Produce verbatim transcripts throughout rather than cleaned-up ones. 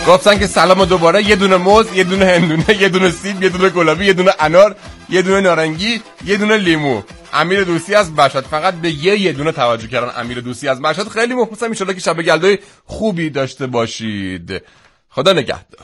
گفتن که سلام دوباره، یه دونه موز، یه دونه هندونه، یه دونه سیب، یه دونه گلابی، یه دونه انار، یه دونه نارنگی، یه دونه لیمو. امیر دوستی از مشهد. فقط به یه یه دونه توجه کردن. امیر دوستی از مشهد. خیلی مخلصم. ان شاءالله که شب گلدای خوبی داشته باشید. خدا نگهدار.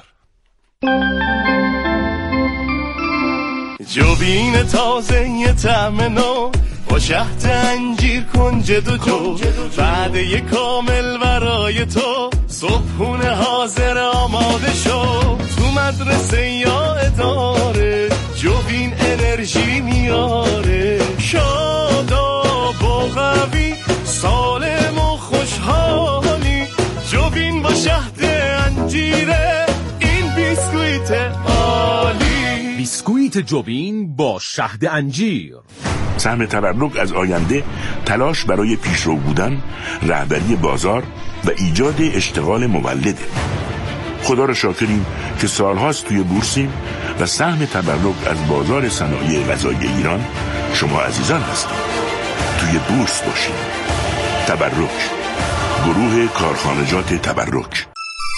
جوبین تازه یه طعم نو با شهد انجیر کنج دو جو، بعد یه کامل برای تو صبحونه حاضر آماده شو. تو مدرسه یا اداره جوبین انرژی میاره، شاداب و قوی سالم و خوشحالی. جوبین با شهد انجیره، این بیسکویت عالی. بیسکویت جوبین با شهد انجیر. سهم تبرک از آینده، تلاش برای پیشرو بودن، رهبری بازار و ایجاد اشتغال مولده. خدا را شاکریم که سالهاست توی بورسیم و سهم تبرک از بازار صنایع غذایی ایران شما عزیزان هستید. توی بورس باشید. تبرک، گروه کارخانجات تبرک.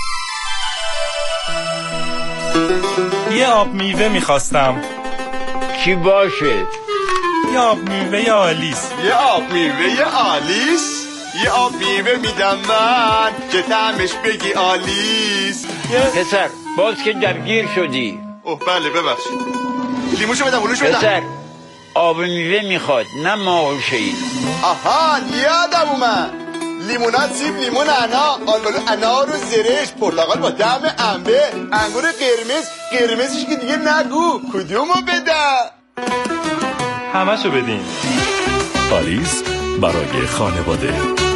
یه آب میوه میخواستم. چی باشه؟ یه آب میوه آلیس. یه آب میوه آلیس؟ یه آب میوه میدم من که طعمش بگی آلیس. پسر باز که درگیر شدی. اوه بله ببخشید. لیموشو بدم اونوشو بدم. پسر آب میوه میخواد نه ماهوشه ای. آها یادم اومد. لیمونات، سیب، لیمون، انا، آلبالو، انار و زرشت، پرتقال با طعم انبه، انگور قرمز. قرمزش که دیگه نگو. کدومو بدم؟ همشو بدین. آلیس برای خانواده.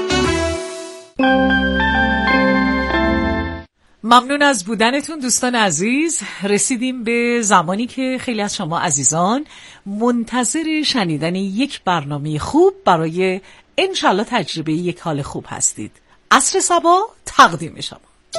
ممنون از بودنتون دوستان عزیز. رسیدیم به زمانی که خیلی از شما عزیزان منتظر شنیدن یک برنامه خوب برای انشالله تجربه یک حال خوب هستید. عصر صبا تقدیم شما.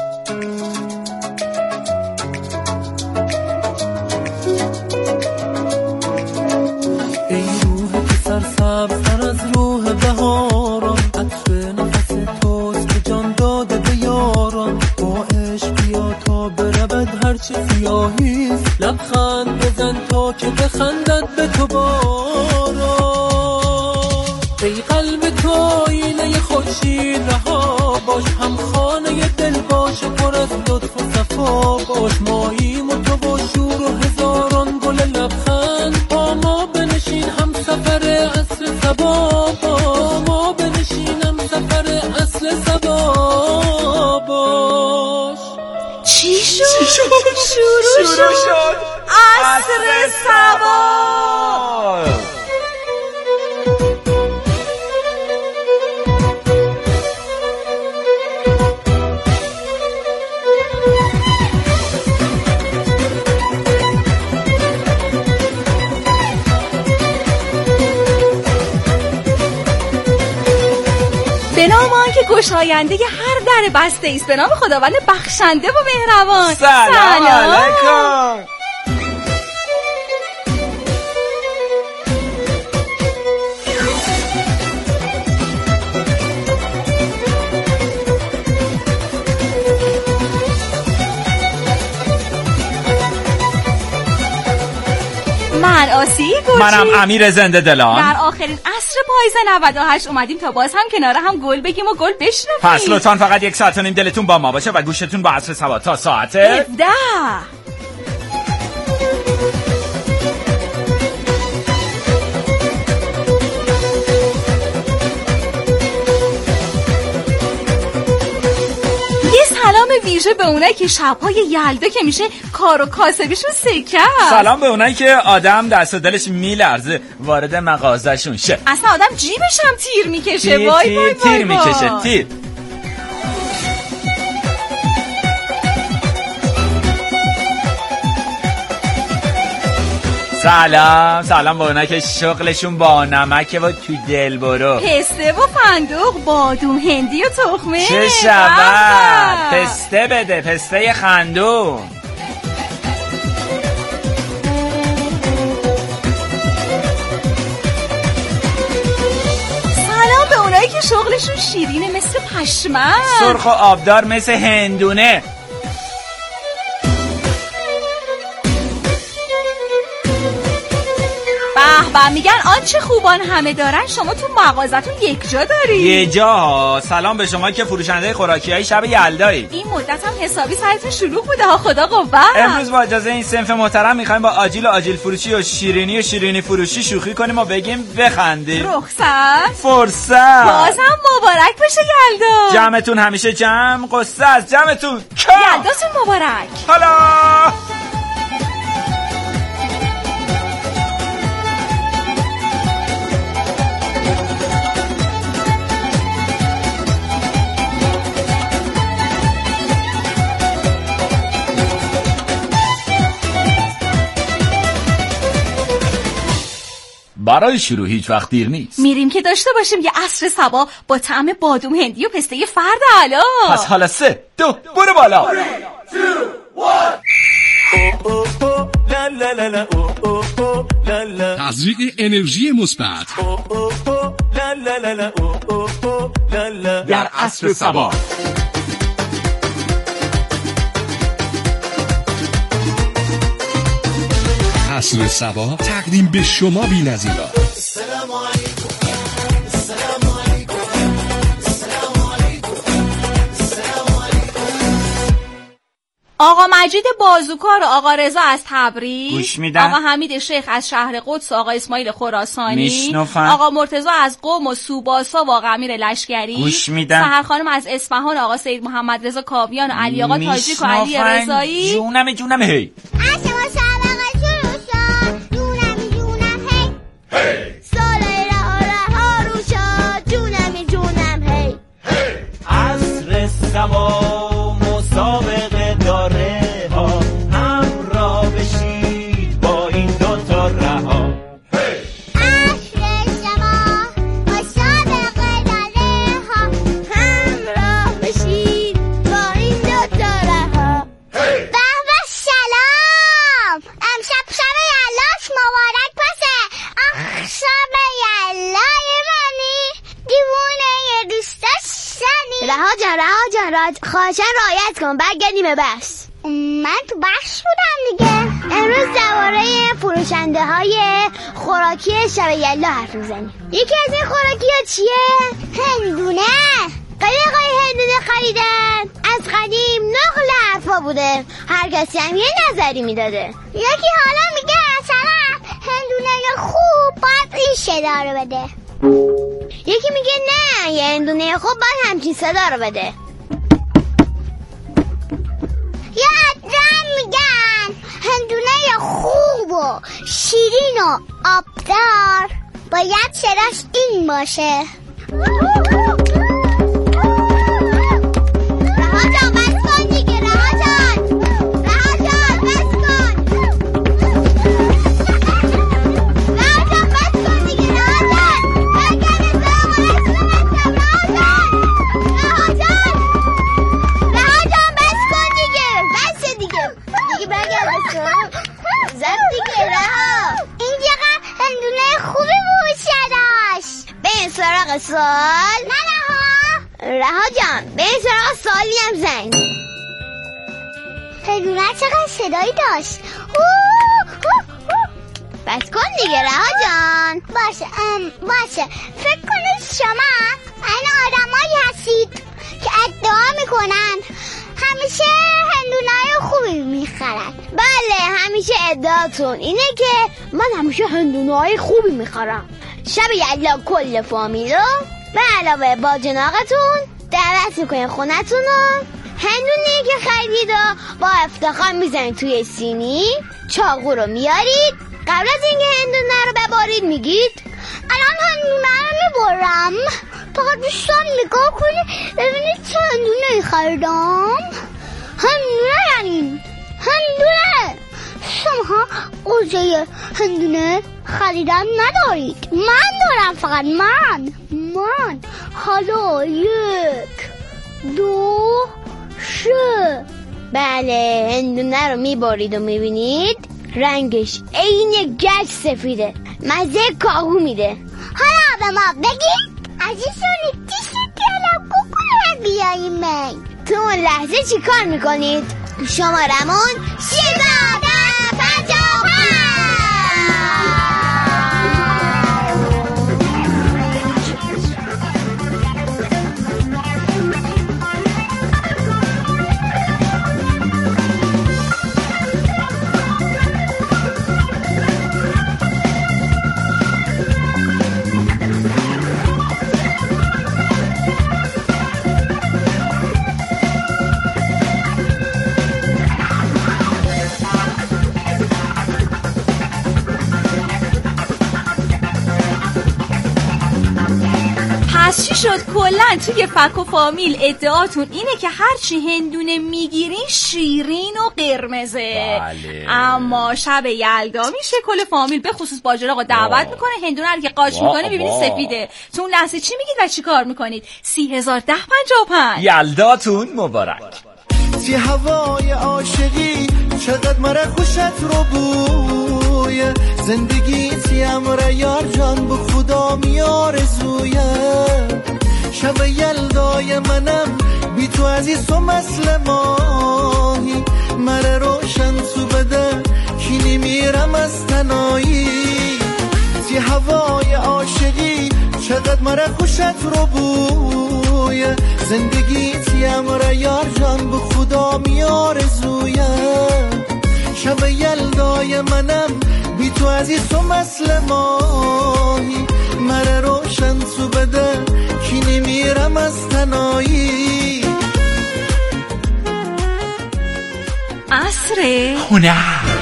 ای روح که سرسبزتر از روح بهاران، عطر نفس توست که جان داده به یاران. با عشق بیا تا برود هرچه سیاهیست، لبخند بزن تا که بخندد به تو باران. ای قلب تو آینه خورشید رها باش، هم خانه دل باش، پر از لطف و صفا باش. ماییم و تو با شور و هزاران گل لبخند، با ما بنشین هم سفر عصر صبا، با ما بنشین هم سفر عصر صبا باش. چی شد؟ چی شد؟ شروع شد, شد. عصر صبا. به نام آنکه گشاینده هر در بسته است، به نام خداوند بخشنده و مهربان. سلام, سلام. علیکم. من آسی گوچی، منم امیر زنده دلان. در آخرین عصر پاییز نود و هشت اومدیم تا باز هم کنار هم گل بگیم و گل بشنویم. پس لطفاً فقط یک ساعت و نیم دلتون با ما باشه و گوشتون با عصر صبا تا ساعت هفده. سلام ویژه به اونایی که شب‌های یلدا که میشه کار و کاسبیشون سکه. سلام به اونایی که آدم دست و دلش میلرزه وارد مغازه‌شون شه. اصلا آدم جیبش هم تیر میکشه. تیر وای تیر وای تیر میکشه تیر. سلام سلام به اونایی که شغلشون با نمکه و تو دل برو. پسته و فندق، بادوم، هندی و تخمه. چه شود؟ پسته بده، پسته خندون. سلام به اونایی که شغلشون شیرینه مثل پشمک، سرخ و آبدار مثل هندونه. و میگن آنچه خوبان همه دارن شما تو مغازتون یک جا داری. یه جا. سلام به شما که فروشنده خوراکیای شب یلدایی. این مدت هم حسابی سرتون شلوغ بوده ها، خدا قوت. امروز با اجازه این صنف محترم میخوایم با آجیل و آجیل فروشی و شیرینی و شیرینی فروشی شوخی کنیم و بگیم بخندیم. رخصت فرصت بازم مبارک باشه یلدا. جمعتون همیشه جمع، قصه از جمعتون کم. یلداتون مبارک. حالا برای شروع هیچ وقت دیر نیست. میریم که داشته باشیم یه عصر صبا با طعم بادوم هندی و پسته فرد علا. پس حالا سه دو برو بالا. تزریق انرژی مثبت در عصر صبا. عصر صبا تقدیم به شما بی‌نظیرا. آقا مجید بازوکار و آقا رضا از تبریز گوش میدن. آقا حمید شیخ از شهر قدس و آقا اسماعیل خراسانی میشنفن. آقا مرتضی از قم و سوباسا و آقا امیر لشکری گوش میدن. سحر خانم از اصفهان، آقا سید محمد رضا کاویان و علی آقا تاجیک و علی رضایی. جونم جونم هی خواهشاً رعایت کن برگردیم بحث. من تو بخش بودم دیگه. امروز درباره فروشنده های خوراکی شب یلدا حرف میزنیم. یکی از این خوراکی ها چیه؟ هندونه. خیلی آقای هندونه خریدن. از قدیم نقل حرفا بوده، هر کسی هم یه نظری میداده. یکی حالا میگه مثلا هندونه خوب باید این صدا رو بده، یکی میگه نه یه هندونه خوب باید همچین صدا رو بده. یا عدرم میگن هندونه خوب و شیرین و آبدار باید صداش این باشه. رها جان بس کن دیگه، رها جان رها جان بس کن رها جان بس کن دیگه، رها جان برگرد برامون اسمونستم. رها جان رها جان رها جان بس کن دیگه، بس دیگه دیگه برگرد اسمون زد دیگه. رها این چقدر هندونه خوبی بود صداش. به این سراغ سوال. نه رها رها جان به این سراغ سوالی هم زنگ. هندونه چقدر صدایی داشت. بس کن دیگه رها جان. باشه ام باشه. فکر کنید شما این آدمایی هستید که ادعا میکنن همیشه هندونه‌های خوبی میخرن. بله همیشه ادعاتون اینه که من همیشه هندونه‌های خوبی میخرم. شب یلدا کل فامیلو به علاوه با جناقتون دعوت میکنین خونتونو. هندونه‌ای که خریدید و با افتخار میزنید توی سینی، چاقو رو میارید، قبل از اینکه هندونه رو ببارید میگید الان هندونه رو میبرم، فقط دوستان نگاه کنید ببینید چه هندونه‌ای خریدم. هندونه یعنی هندونه. شما قضیه هندونه خریدن ندارید، من دارم، فقط من من حالا یک دو سه. بله هندونه رو میبارید و میبینید رنگش عین گچ سفیده، مزه کاهو میده. حالا به ما بگید عزیزونی چی کلم کوکوله بیاییم من. تو اون لحظه چی کار میکنید؟ شمارمون سیزده پنجاه و پنج. شد کلن توی فک و فامیل ادعاتون اینه که هرچی هندونه میگیرین شیرین و قرمزه. بله. اما شب یلدا میشه کل فامیل به خصوص باجر آقا دعوت میکنه هندونه رو که قاچ میکنه ببینید سفیده. تو اون لحظه چی میگید و چی کار میکنید؟ سی هزار ده پنجاه و پنج. یلداتون مبارک. تی هوای عاشقی چقدر مرا خوشت رو بوی زندگی تی امر یار جان به خدا میارزویه شب یلدای منم بی تو عزیز و مثل ماهی مرا روشن تو بده کی نمیرم از تنایی تی هوای عاشقی چقدر مرا خوشت رو بوی زندگی تی امر یار جان به خدا میارزویه شب یلدای منم بی تو عزیز و مثل ماهی مرا روشن تو بده کی نمیرم از تنایی. عصره هنر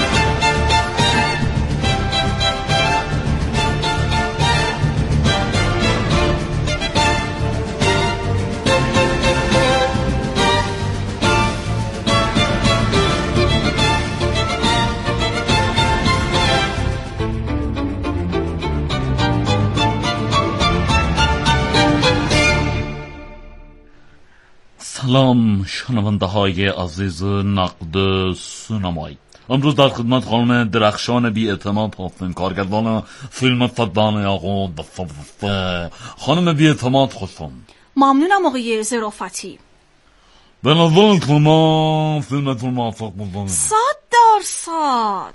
سلام شنونده های عزیز نقد سینمایی. امروز در خدمت خانم درخشان بی اعتماد هستیم، کارگردان فیلم فدان آقا خانم بی اعتماد خوشم. ممنونم آقای ظرافتی. به نظر شما فیلمتون موفق بودن؟ صد درصد.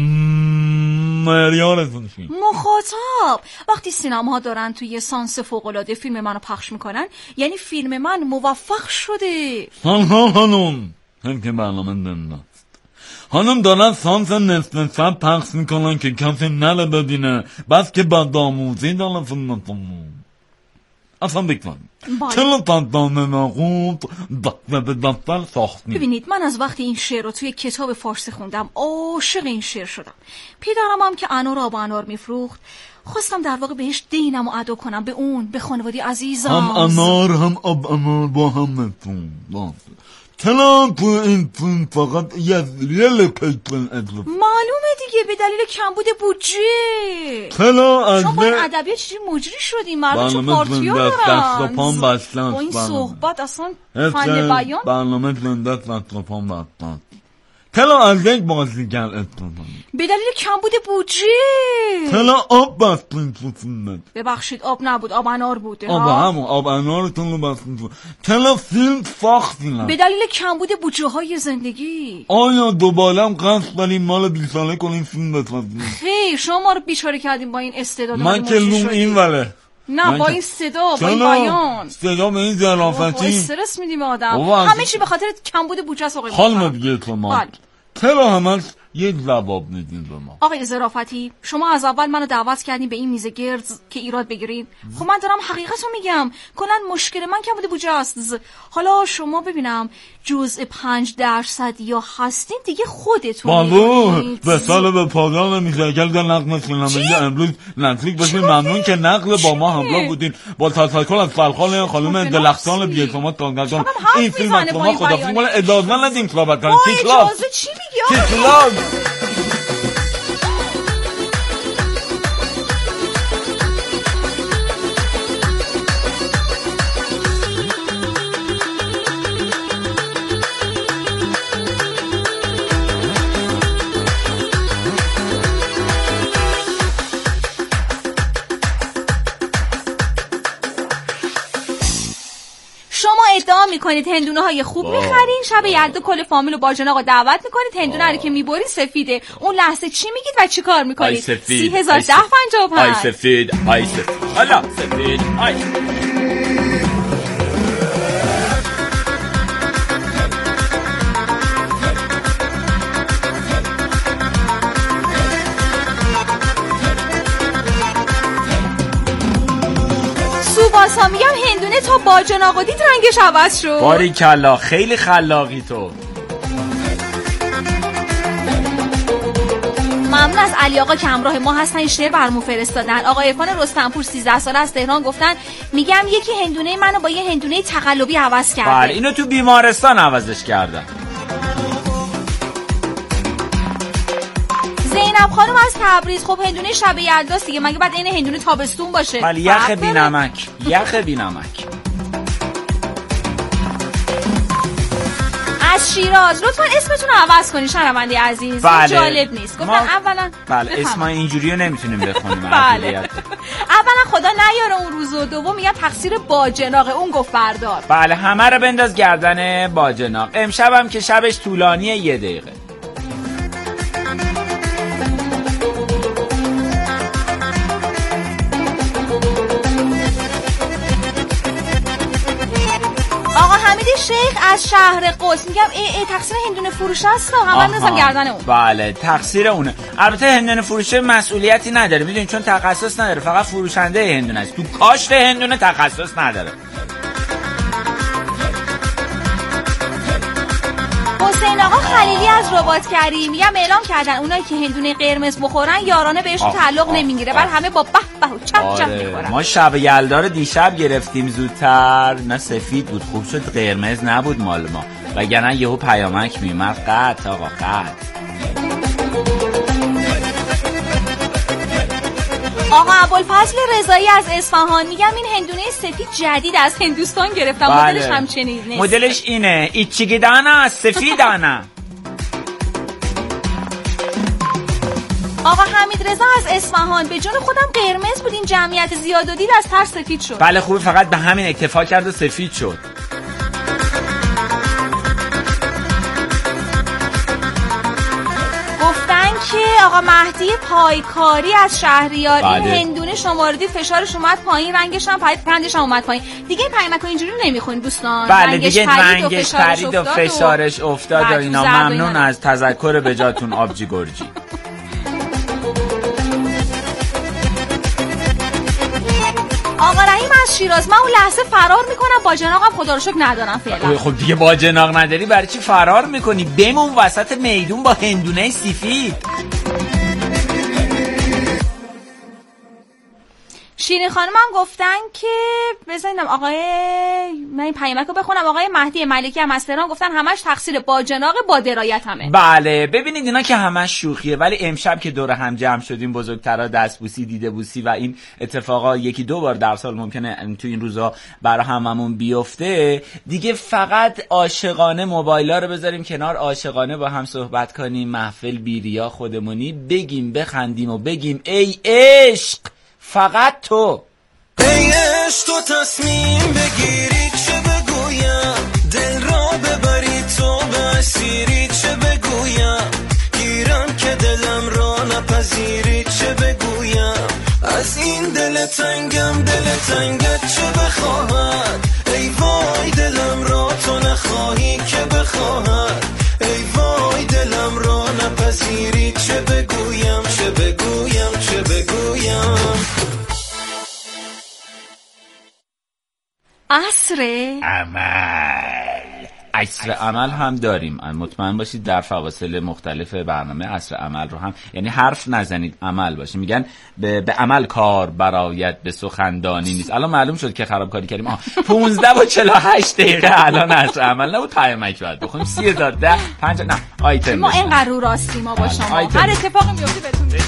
معیارتون چیه؟ مخاطب وقتی سینماها دارن توی سانس فوق‌العاده فیلم منو پخش میکنن یعنی فیلم من موفق شده. سلام خانم، هم که برنامه دنده خانم دارن سانس نصف شب پخش میکنن که کسی نره ببینه، بس که بدآموزی دارن فیلمتون. اصلا بکنم چرا فدانه نقود دفته به دفتر ساختیم؟ ببینید من از وقتی این شعر رو توی کتاب فارسی خوندم عاشق این شعر شدم. پدرم هم که انار آب انار میفروخت خواستم در واقع بهش دینم و ادا کنم به اون، به خانواده عزیزم. هم انار هم آب انار با هم نتون چرا تو این فیلم فقط یه لپیتن ادلوف؟ معلومه دیگه به دلیل کمبود بودجه. چرا از شما با این ادبیات چیزی مجری شدیم مردم چون پارتیا دارن با این صحبت اصلا فن بیان. برنامه زنده دست و پام بستن. چرا از یک بازیگر استفاده؟ به دلیل کمبود بودجه. چرا آب بستین تو فیلمت؟ ببخشید آب نبود، آب انار بوده. آب همون آب انارتون رو بستین تو. چرا فیلم ساختین؟ به دلیل کمبود بودجه های زندگی. آیا دوباره هم قصد داریم مال بیساله کنیم فیلم بسازیم؟ خیر شما رو بیچاره کردیم با این استعداد. من که لوم این وله نه با این صدا با این بیان صدا به این ظرافتی استرس میدیم آدم. همه چی به خاطر کمبود بودجه است. آقای خانم دیگه شما چرا همش یک جواب ندین به ما؟ آقای ظرافتی شما از اول منو دعوت کردین به این میز گرد که ایراد بگیریم. خب من دارم حقیقتو میگم، کلا مشکل من کمبود بودجه است. حالا شما ببینم جزء پنج درصد یا هستین دیگه خودتون بابو به سال به پایان میشه. اگر در نقل فیلمنامه امروز نزدیک باشین ممنون که نقل با ما همراه بودین. با تشکر از فرخان خانم دلخشان بی اعتماد کارگردان این فیلم از شما خدافظی می‌کنم. اجازه ندیم صحبت کنیم. اجازه چی میگی آقا؟ ادعا میکنید هندونه های خوب میخرین، شب یلدا کل فامیل و باجن آقا دعوت میکنید، هندونه رو که میبرین سفیده. اون لحظه چی میگید و چی کار میکنید؟ سی هزار ده پنجاه و پنج. آی سفید آی سفید حالا سفید آی سامی هم هندونه تا باجن آقا دید رنگش عوض شد. باریکلا خیلی خلاقی تو. ممنون از علی آقا که همراه ما هستن، این شعر برامون فرستادن. آقا عرفان رستمپور سیزده ساله از تهران گفتن میگم یکی هندونه منو با یه هندونه تقلبی عوض کرده. بله اینو تو بیمارستان عوضش کردن. زینب خانم از تبریز، خب هندونه شب یلداست دیگه، مگه بعد این هندونه تابستون باشه؟ بله یخ بی‌نمک، یخ بی‌نمک. از شیراز لطفا اسمتون رو عوض کنین شنونده عزیز. بله. جالب نیست. گفتن ما... اولا بله اسم اینجوری رو نمیتونیم بخونیم. بله. اولا خدا نیاره اون روز، و دوم میگم تقصیر باجناقه، اون گفت بردار. بله همه رو بنداز گردن باجناق. امشبم که شبش طولانیه یه دقیقه. شیخ از شهر قدس میگم ای ای تقصیر هندونه فروش است، هم بندازم گردن اون. بله تقصیر اونه. البته هندونه فروشه مسئولیتی نداره، میدونین چون تخصص نداره، فقط فروشنده هندونه است. تو کاشت هندونه تخصص نداره. حسین آقا خلیلی از رباط کریم میگم اعلام کردن اونایی که هندونه قرمز بخورن یارانه بهشون تعلق نمیگیره، بل همه با به به و چپ چپ میخورن. ما شب یلدا رو دیشب گرفتیم زودتر، نه سفید بود، خوب شد قرمز نبود مال ما، وگرنه یهو پیامک میومد قطع آقا قطع. آقا ابوالفضل رضایی از اصفهان میگم این هندونه سفید جدید از هندوستان گرفتم. بله. مدلش همچنین نیست. مدلش اینه ایچیگیدانا سفیدانا. آقا حمید رضا از اصفهان به جون خودم قرمز بود، این جمعیت زیاد و دید از ترس سفید شد. بله خوبه، فقط به همین اکتفا کرد و سفید شد. که آقا مهدی پایکاری از شهریار بله. این هندونه شما رو دید فشارش اومد پایین، رنگش هم پرید، پندش هم اومد پایین. دیگه این پیامک اینجوری نمیخونید دوستان. بله رنگش دیگه پرید رنگش و پرید و فشارش افتاد و اینا. ممنون از تذکر به جاتون آبجی گرجی. آقا رحیم از شیراز من اون لحظه فرار میکنم، باجناقم خدا رو شکر ندارم فعلا. خب دیگه باجناق نداری برای چی فرار میکنی؟ بمون وسط میدون با هندونه سفید. شیرین خانمم گفتن که بزنیدم آقای من این پیامک رو بخونم. آقای مهدی ملکی هم از تهران گفتن همش تقصیر باجناق با درایت همه. بله ببینید اینا که همش شوخیه، ولی امشب که دور هم جمع شدیم بزرگترا دستبوسی دیده بوسی و این اتفاقا یکی دو بار در سال ممکنه تو این روزا برای هممون بیفته، دیگه فقط عاشقانه موبایلا رو بذاریم کنار، عاشقانه با هم صحبت کنیم، محفل بیریا خودمونی بگیم بخندیم و بگیم ای عشق فقط تو. ای عشق تو تصمیم بگیری چه بگویم، دل را ببری تو به اسیری چه بگویم، گیرم که دلم را نپذیری چه بگویم، از این دل تنگم دل تنگت چه بخواهد، ای وای دلم را تو نخواهی که بخواهد، ای وای دلم را نپذیری چه بگویم چه بگویم چه بگویم. عصر عمل عصر عمل هم داریم، مطمئن باشید در فواصل مختلف برنامه عصر عمل رو هم، یعنی حرف نزنید عمل باشه، میگن به, به عمل کار برایت به سخندانی نیست. الان معلوم شد که خرابکاری کردیم. آه پانزده و چهل و هشت دقیقه الان عصر عمل نبود، پیامک باید بخونیم. سی هزار ده پنج نه آیتم ما اینقدر رو راستی ما با شما، هر اتفاقی میفته بهتون بگیم.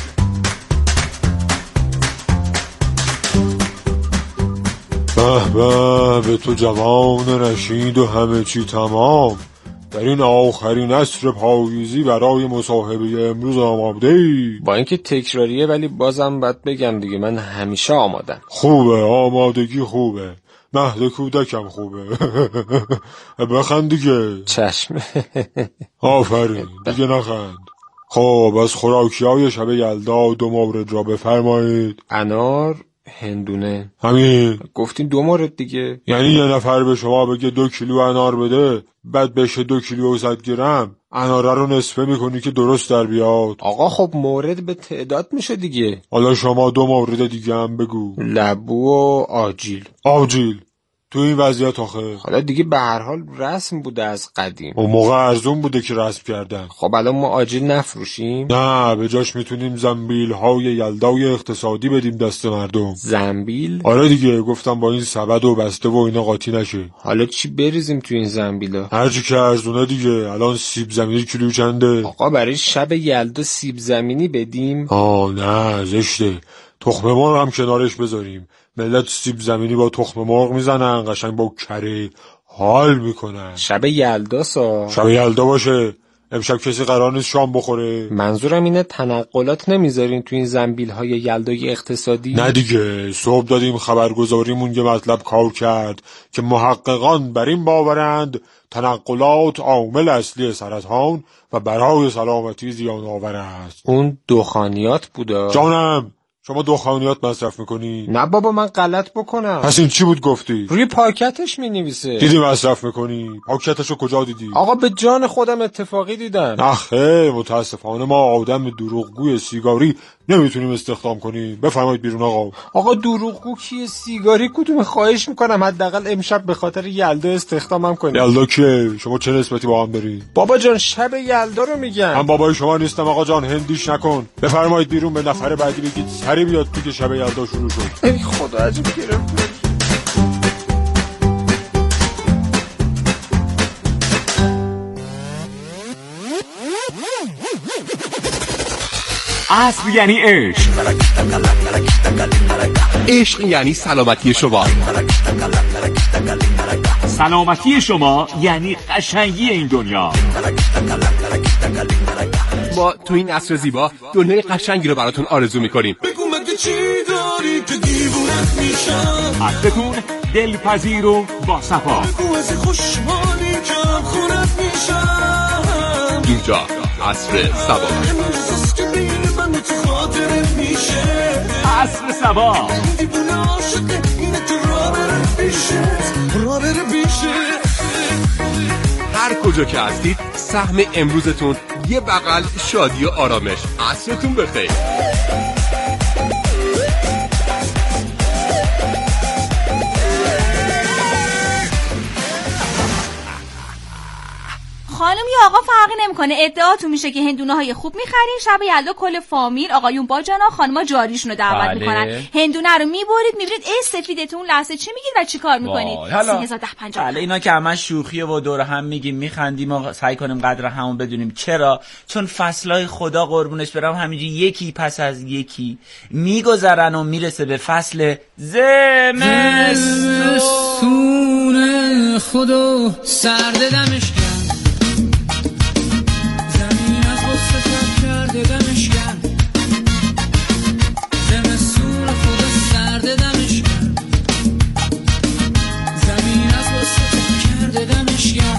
به به به تو جوان رشید و همه چی تمام، در این آخرین عصر پاییزی برای مصاحبه امروز آماده ای؟ با اینکه تکراریه ولی بازم باید بگم دیگه من همیشه آمادم. خوبه، آمادگی خوبه، مهد کودکم خوبه. بخند دیگه. چشم. آفرین دیگه نخند. خب از خوراکی های شب یلدا دو مورد را بفرمایید. انار هندونه. همین گفتین دو مورد دیگه، یعنی یه نفر به شما بگه دو کیلو انار بده، بعد بشه دو کیلو و صد گرم، اناره رو نصفه میکنی که درست در بیاد. آقا خب مورد به تعداد میشه دیگه. حالا شما دو مورد دیگه هم بگو. لبو و آجیل. آجیل تو این وضعیت آخه؟ حالا دیگه به هر حال رسم بوده از قدیم. اون موقع ارزون بوده که رسم کردن. خب الان ما آجیل نفروشیم؟ نه، به جاش میتونیم زنبیل های یلدای اقتصادی بدیم دست مردم. زنبیل؟ آره دیگه، گفتم با این سبد و بسته و اینا قاطی نشه. حالا چی بریزیم تو این زنبیلا؟ هرچی که ارزونه دیگه. الان سیب زمینی کیلو چنده؟ آقا برای شب یلدا سیب زمینی بدیم؟ آه نه، زشته. تخم مرغ هم کنارش بذاریم. ملت سیب زمینی با تخم مرغ میزنن، قشنگ با کره حال میکنن. شب یلدا سا شب یلدا باشه. امشب کسی قرار نیست شام بخوره. منظورم اینه تنقلات نمیذارین تو این زنبیل های یلدای اقتصادی؟ نه دیگه، صبح دادیم خبرگزاریمون یه مطلب کار کرد که محققان بر این باورند تنقلات عامل اصلی سرطان و برای سلامتی زیان آور است. اون دخانیات بودا؟ جانم، شما دخانیات مصرف میکنی؟ نه بابا، من غلط بکنم. پس این چی بود گفتی؟ روی پاکتش مینویسه. دیدی مصرف میکنی؟ پاکتشو کجا دیدی؟ آقا به جان خودم اتفاقی دیدم. آخه متاسفانه ما آدم دروغگوی سیگاری نمیتونیم استخدام کنیم. بفرمایید بیرون آقا. آقا دروغگو کیه؟ سیگاری کدوم؟ خواهش میکنم حداقل امشب به خاطر یلدا استخدامم کنید. یلدا کیه؟ شما چه نسبتی با هم دارید؟ بابا جان، شب یلدا رو میگم. من بابای شما نیستم آقا جان، هندیش نکن. بفرمایید بیرون، به نفر بعدی بگید سری بیاد تو که شب یلدا شروع شد. ای خدا عجب گرفت. عصر یعنی عشق، عشق یعنی سلامتی شما، سلامتی شما یعنی قشنگی این دنیا. ما تو این عصر زیبا دنیای قشنگی رو براتون آرزو میکنیم. بگو مگه چی داری که دیوونت میشم؟ عصرتون دلپذیر و با صفا. بگو از خوشحالی که خونت میشم. اینجا عصر صبا. عصر صبا. هر کجا که هستید سهم امروزتون یه بغل شادی و آرامش. عصرتون بخیر. خانم یا آقا فرقی نمیکنه، ادعاتون میشه که هندونه های خوب میخرین، شب یلدا کل فامیل آقایون با جنا خانما جاریشون رو دعوت بله. میکنن، هندونه رو میبرید میبرید ای سفیدتون لحظه چی میگید و چی کار میکنید؟ حالا سه هزار ده پنجاه. بله اینا که همش شوخیه و دور هم میگیم میخندیم و سعی کنیم قدر همون بدونیم. چرا؟ چون فصلای خدا قربونش برم همینجوری یکی پس از یکی میگذرن و میرسه به فصل زمستون. خدا سرد دمش دمشکن، زمستون خدا سرد دمشکن، زمین از واسه کرده دمشکن،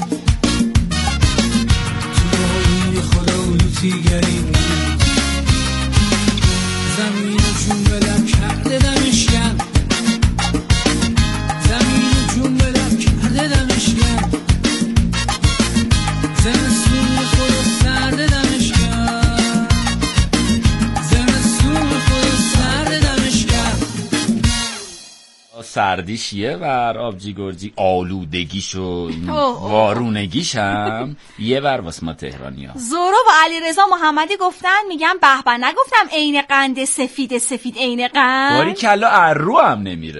تو آیین خدا و لوتیگری زمین جون بلم کرده دمشکن، زمین جون بلم کرده دمشکن، زمستون خدا سرد دمشکن. سردیش یه بر، آبجی گرجی آلودگیش و وارونگیش هم یه بر واسه ما تهرانی ها. زورو و علی رضا محمدی گفتن، میگم به به، نگفتم عین قند سفید سفید عین قند. باری کلا ارو هم نمیره.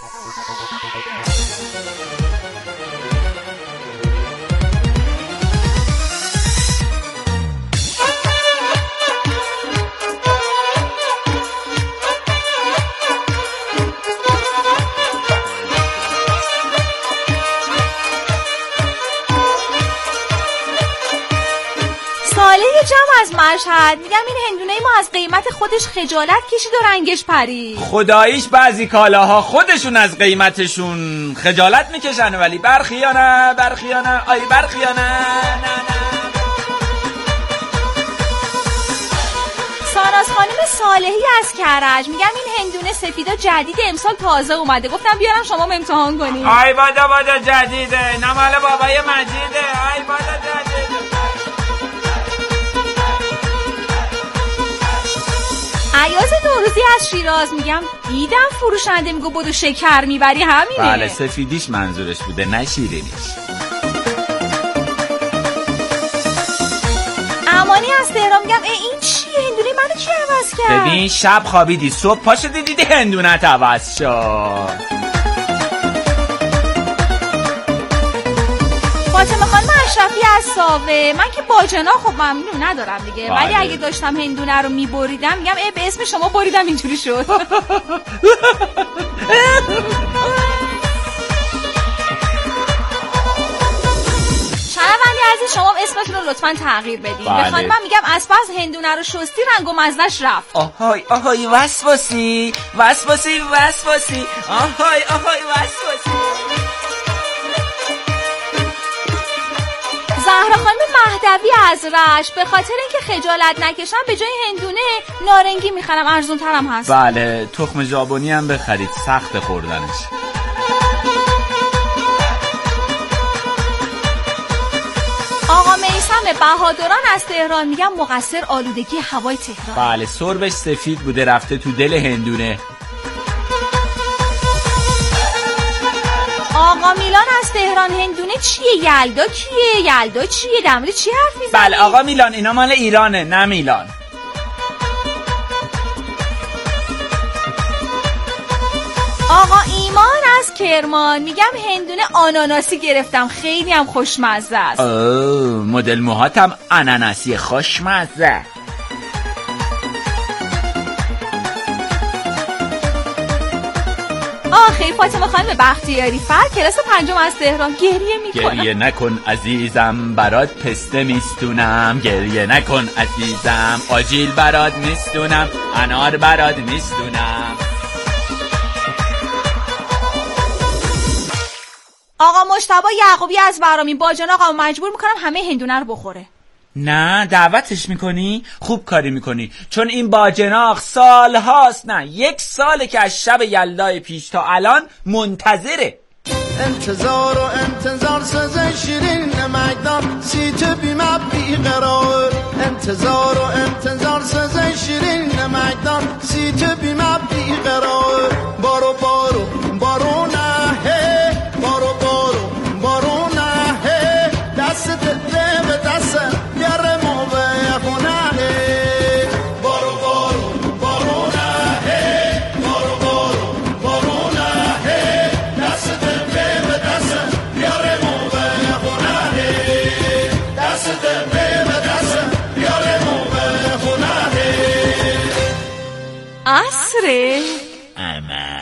جمع از مشهد، میگم این هندونه ما از قیمت خودش خجالت کشید و رنگش پرید. خداییش بعضی کالاها خودشون از قیمتشون خجالت میکشن ولی برخیانه برخیانه آی برخیانه نه نه. ساناز خانم صالحی از کرج، میگم این هندونه سفیدا جدید امسال تازه اومده، گفتم بیارم شما امتحان کنید. آی بادا بادا جدیده، نه مال بابای مجیده. آی بادا جدیده. عیاز فیروزی از شیراز. میگم دیدم فروشنده میگه بدو شکر میبری همینه. بله سفیدیش منظورش بوده نه شیرینیش. امانی از تهران. میگم این چیه هندونه منو کی عوض کرد؟ ببین شب خوابیدی صبح پا شدی دیدی هندونت عوض شد. فاطمه خانم اشرفی از ساوه. من که باجنا خب ممنون ندارم دیگه، ولی اگه داشتم هندونه رو میبریدم میگم ای به اسم شما بریدم اینجوری شد. شنونده عزیز شما اسمتون رو لطفاً تغییر بدید. بله. به خانمم میگم از پس هندونه رو شستی رنگ و مزهش رفت. آهای آهای وسواسی وسواسی وسواسی آهای آهای وسواسی. زهرا خانم مهدوی از رشت. به خاطر اینکه خجالت نکشم به جای هندونه نارنگی میخرم، ارزون ترم هست. بله تخم ژابونی هم بخرید سخت خوردنش. آقا میثم بهادران از تهران. میگم مقصر آلودگی هوای تهران. بله سربش سفید بوده رفته تو دل هندونه. آقا میلان از تهران. هندونه چیه؟ یلدا کیه؟ یلدا چیه؟ در مورد چی حرف میزنی؟ بله آقا میلان اینا مال ایرانه نه میلان. آقا ایمان از کرمان. میگم هندونه آناناسی گرفتم خیلی هم خوشمزه است. اوه مدل موهاتم آناناسی خوشمزه. آخه فاطمه خانم بختیاری فر کلاس پنجم از تهران. گریه میکنم. گریه نکن عزیزم برات پسته میستونم. گریه نکن عزیزم آجیل برات میستونم. انار برات میستونم. آقا مجتبی یعقوبی از برامی. باجان آقا مجبور میکنم همه هندونه رو بخوره. نه دعوتش میکنی؟ خوب کاری میکنی چون این باجناق سال هاست نه یک ساله که از شب یلدای پیش تا الان منتظره. انتظار و انتظار سزه شیرین نمکدار سیت بیمه بیقرار. انتظار و انتظار سزه شیرین نمکدار سیت بیمه بیقرار. بارو بارو بارو نه بارو بارو بارو نه دست ده به دست بیاره موبه خونه. بارو بارو بارو نه بارو بارو بارو نه دست ده به دست بیاره موبه خونه. دست ده به دست بیاره موبه خونه. عصره اما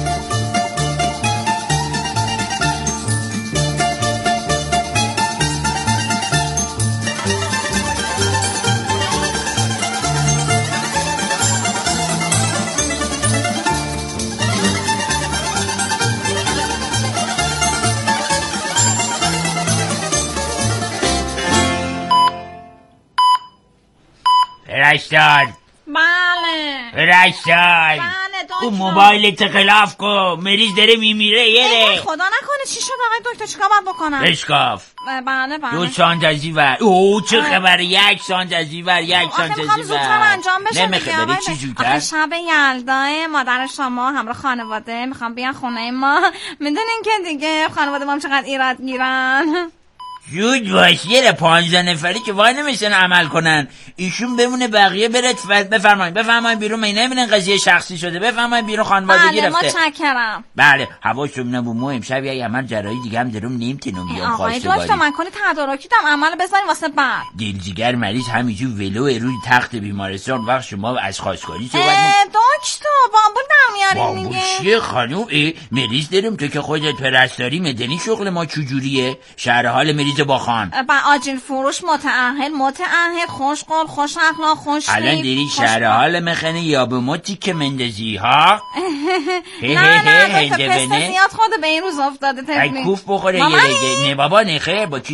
رشتاد بله رشتاد اون موبایل خلاف کن مریض داره میمیره یه خدا نکنه چی شد آقای دکتر چیکار باید بکنم؟ بشکاف بله بله دو سانت از اینور. اوه چه خبره یک سانت از اینور یک سانت از اینور. آخه میخوام زودتر انجام بشه نمیخواه بری چی زودتر؟ آخه شب یلدای مادر شما همراه خانواده میخوام بیان خونه ما. میدونین که دیگه خانواده ما هم چقدر ایراد گیرن. زود باش یه پانزده نفری که وای نمیشن عمل کنن. ایشون بمونه بقیه بره. بفرمایید بفرمایید بیرون. من نمیبینن قضیه شخصی شده. بفرمایید بیرون خانواده گرفته. بله متشکرم. بله هواشم نبو مو امشب یه عمل جراحی دیگه هم دارم نمیتونم بیام. آقای دکتر من کنه تدارکی دم عمل بزنیم واسه بعد. دل جگر مریض همینجور ولو روی تخت بیمارستان وقت شما از خواستگاری صحبت دکتر بامبول نمیارین دیگه. بامبول چیه خانوم؟ مریض داریم تو که خودت پرستاری مدنی شغل ما چجوریه؟ شهر حال مریض باخان. با آجیل فروش متأهل متأهل خوش قول خوش اخلاق خوش الان دیری شهر حال مخنه یا به ما تیک مندزی ها؟ نه نه دکتر پست زیاد خود به این روز افتاده. کوف بخوره یه رگه. نه بابا نخیر با